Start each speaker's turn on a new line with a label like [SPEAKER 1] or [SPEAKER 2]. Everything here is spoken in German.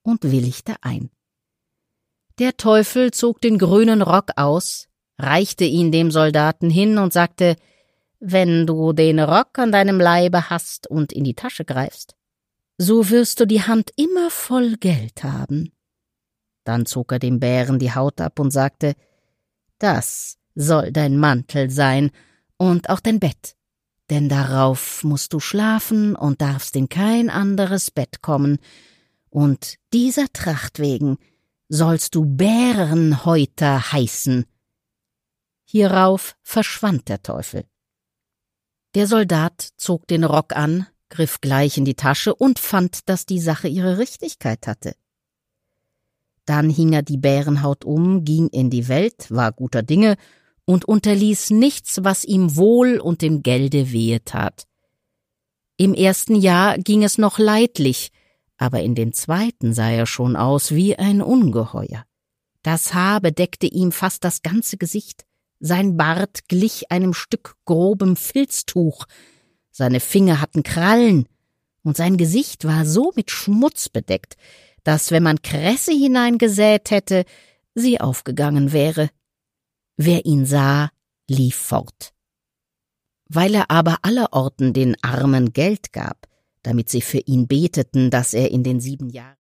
[SPEAKER 1] und willigte ein. Der Teufel zog den grünen Rock aus, reichte ihn dem Soldaten hin und sagte: »Wenn du den Rock an deinem Leibe hast und in die Tasche greifst, so wirst du die Hand immer voll Geld haben.« Dann zog er dem Bären die Haut ab und sagte: »Das soll dein Mantel sein und auch dein Bett, denn darauf musst du schlafen und darfst in kein anderes Bett kommen, und dieser Tracht wegen sollst du Bärenhäuter heißen.« Hierauf verschwand der Teufel. Der Soldat zog den Rock an, griff gleich in die Tasche und fand, dass die Sache ihre Richtigkeit hatte. Dann hing er die Bärenhaut um, ging in die Welt, war guter Dinge und unterließ nichts, was ihm wohl und dem Gelde wehe tat. Im ersten Jahr ging es noch leidlich, aber in dem zweiten sah er schon aus wie ein Ungeheuer. Das Haar bedeckte ihm fast das ganze Gesicht, sein Bart glich einem Stück grobem Filztuch, seine Finger hatten Krallen, und sein Gesicht war so mit Schmutz bedeckt, dass, wenn man Kresse hineingesät hätte, sie aufgegangen wäre. Wer ihn sah, lief fort. Weil er aber allerorten den Armen Geld gab, damit sie für ihn beteten, dass er in den 7 Jahren